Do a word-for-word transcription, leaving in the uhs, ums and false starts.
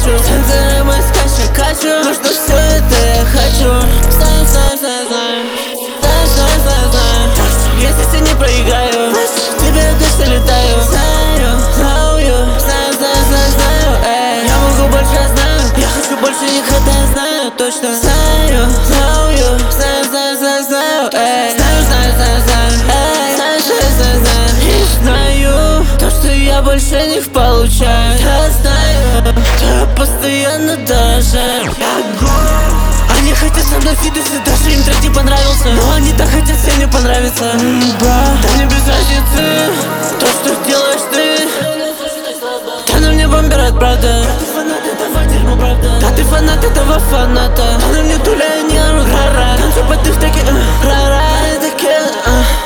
хочу. Сенсоры мы скачу, качу. Ну что все это я хочу. Знаю, знаю, знаю, знаю. Знаю, знаю, знаю, знаю. Если я не проиграю, в тебе точно летаю. Знаю, знаю, знаю, знаю, знаю, знаю. Эй, я могу больше, знаю. Я хочу больше них, это я знаю точно. Знаю, знаю, знаю, знаю, знаю, знаю. Эй, знаю, знаю, знаю, знаю. Эй, знаю, знаю, знаю, знаю. И знаю то, что я больше них получаю. Я знаю, что я постоянно даже. Они хотят со мной фидесы, даже им трек не понравился. Но они так хотят всем не понравиться. М-м, бра, да мне без разницы то, что делаешь ты. Да на мне бомберат, правда. Да ты фанат этого дерьма, правда. Да ты фанат этого фаната. Да на мне туля, не орут, ра-ра. Танцуй под их таки, ра-ра, такие,